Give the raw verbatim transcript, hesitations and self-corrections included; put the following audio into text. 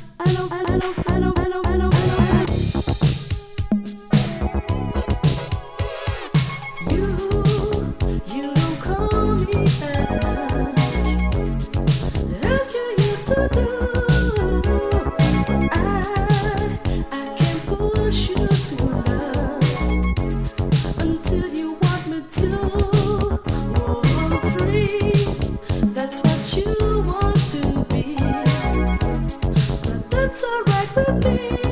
I know, I know, I know, I know, I know, I know. You, you don't call me as much as you used to do. I, I can push you to love until you want me to. Oh, I'm free. That's what you want to be. But that's alright with me.